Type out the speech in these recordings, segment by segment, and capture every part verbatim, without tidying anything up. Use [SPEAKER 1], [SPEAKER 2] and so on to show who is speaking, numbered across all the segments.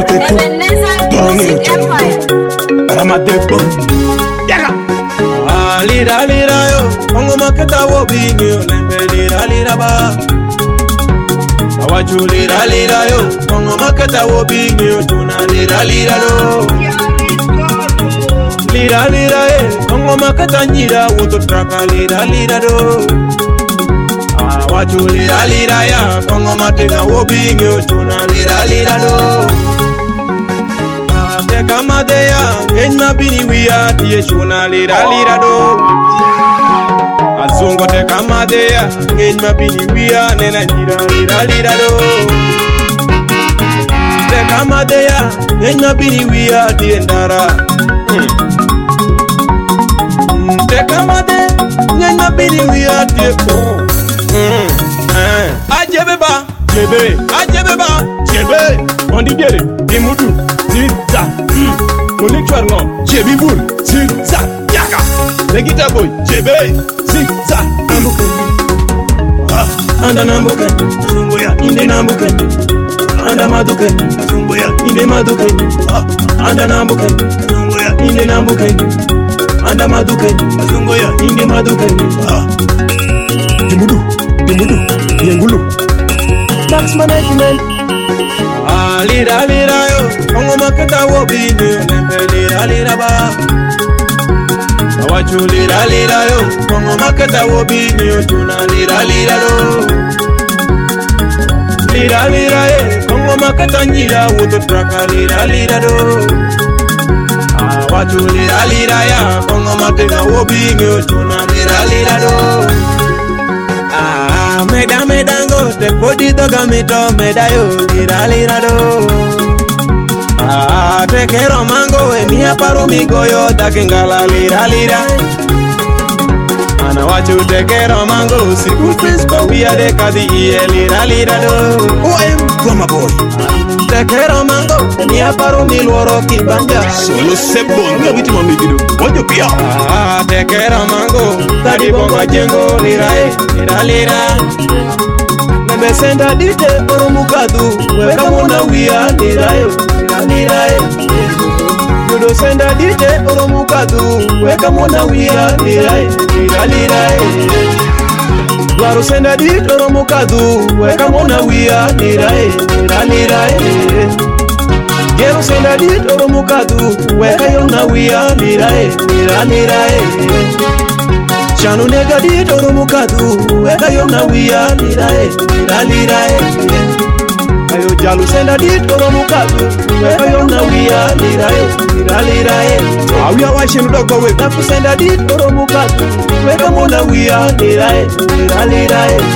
[SPEAKER 1] Mateku, Tongi, Ramadeko, Yaga.
[SPEAKER 2] Ah, lira lira yo, Kongo maketa wo bingi yo, lembe lira lira ba. Awachu lira lira yo, Kongo maketa wo bingi yo, tuna lira lira lo. Lira lira eh, Kongo maketa nyira, wuto traka lira lira do. Awachu lira lira ya, Kongo maketa wo bingi yo, tuna lira lira do. Te kamadeya, enna bini wiya, tiye shuna lira lira do. Azungo te kamadeya, enna bini wiya, nena lira lira lira do. Te kamadeya, enna bini wiya, tiye ndara. Te kamade, enna bini wiya, tiye ko. Ajebeba, jebe, ajebeba, jebe. Ondi gere, imudu. Zita, collector no, Jebi bull, Zita, Yaka, the guitar boy, Jebe, Zita, Nambuke, and a Nambuke, Zumboya, in the Nambuke, and a Maduke, Zumboya, in the Maduke, and a Nambuke, Zumboya, in the Nambuke, and a Maduke, Zumboya, in the Maduke,
[SPEAKER 1] Timudu, Timudu, Yengulu,
[SPEAKER 2] Tax management. Ah, lira lira yo, Kongo maketa wo bingi yo, lembe lira lira ba. Awachu lira lira yo, Kongo maketa wo bingi yo, tuna lira lira lo. Lira lira eh, Kongo maketa nyira, wuto traka lira lira do. Awachu lira lira ya, Kongo maketa wo bingi yo, tuna lira lira do. Ah, meda medango, te podi toga mito medayo, lira lira do. Ah, te quiero mango, e mi aparo mi goyo, ta kengala lira lira. Ana wachu te quiero mango, si kupis pa wia de kadi iye lira lira do.
[SPEAKER 1] O I am Drama Boy.
[SPEAKER 2] Te quiero mango, e mi aparo mi luoro ki banja.
[SPEAKER 1] Solo sebo, nga witi mami gido. Ojo pia.
[SPEAKER 2] Ah, te quiero mango, tadi bongo jengo lira e, lira lira. Nebe senda dite oro mukadu, weka mona wia lira e, lira lira e. Kudo senda dite oro mukadu, weka mona wia lira e, lira lira e. Dwaro senda dite oro mukadu, weka mona wia lira e, lira lira e. Gero senda dite oro mukadu, weka yona wia lira e, lira lira e. Chanu nega di toro mukadu, weka yona wia lira e, lira lira e. Ayo jalu senda di toro mukadu, weka yona wia lira e, lira lira e.
[SPEAKER 1] Awia wa shinu dogo we.
[SPEAKER 2] Naku senda di toro mukadu, weka mona wia lira e, lira lira e.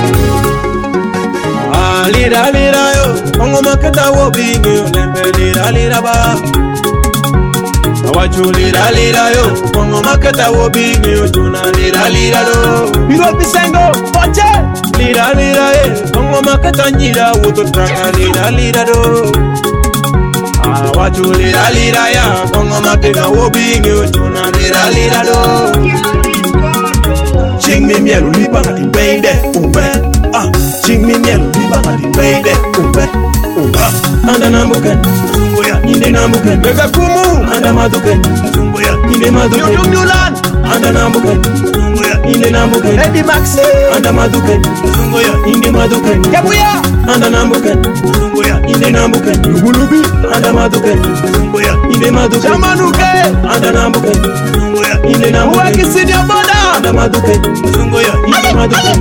[SPEAKER 2] Ah, lira lira yo, Kongo maketa wo bingi yo, lembe lira lira ba. Awachu lira lira yo, Kongo maketa wo bingi yo, tuna lira lira do. Biro bisengo, poche. Lira lira eh, Kongo maketa nyira, wuto traka lira lira do. Awachu lira lira ya, Kongo maketa wo bingi yo, tuna lira lira do.
[SPEAKER 1] Ching me mielu lipa ngati baby, umbe. Ah, ching me mielu lipa ngati baby, umbe. Ah,
[SPEAKER 2] anda nambuke,
[SPEAKER 1] Zumboya,
[SPEAKER 2] inde nambuke.
[SPEAKER 1] Mega kumu,
[SPEAKER 2] Anda maduke,
[SPEAKER 1] Zumboya,
[SPEAKER 2] inde maduke.
[SPEAKER 1] Yo New Land,
[SPEAKER 2] Anda nambuke,
[SPEAKER 1] Zumboya,
[SPEAKER 2] inde nambuke.
[SPEAKER 1] Eddie Maxi,
[SPEAKER 2] Anda maduke,
[SPEAKER 1] Zumboya,
[SPEAKER 2] inde maduke.
[SPEAKER 1] Yabuya,
[SPEAKER 2] Anda nambuke,
[SPEAKER 1] Zumboya,
[SPEAKER 2] inde nambuke.
[SPEAKER 1] Lubulubi,
[SPEAKER 2] Anda maduke,
[SPEAKER 1] Zumboya,
[SPEAKER 2] inde maduke.
[SPEAKER 1] Chamanuke,
[SPEAKER 2] Anda nambuke,
[SPEAKER 1] Zumboya,
[SPEAKER 2] inde nambuke.
[SPEAKER 1] Uwaki Sidi Aboda,
[SPEAKER 2] Anda maduke,
[SPEAKER 1] Zumboya,
[SPEAKER 2] inde maduke.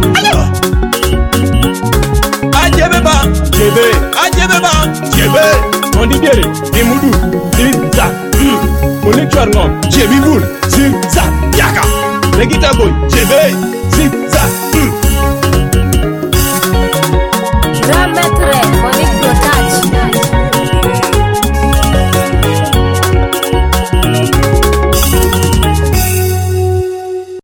[SPEAKER 1] Ajebeba, Jebe, Ajebeba, Jebe, Ondi gere, Imudu, Zita, Collector no, Jebi bull, Zita, Yaka, the guitar boy, Jebe.